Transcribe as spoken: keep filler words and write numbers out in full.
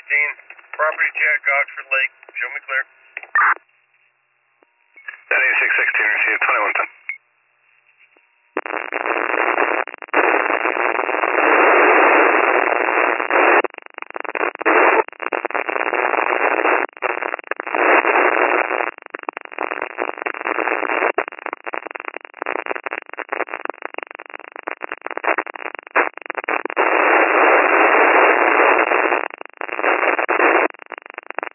sixteen, property check, Oxford Lake, show me clear. ten eighty-six sixteen, received twenty-one ten.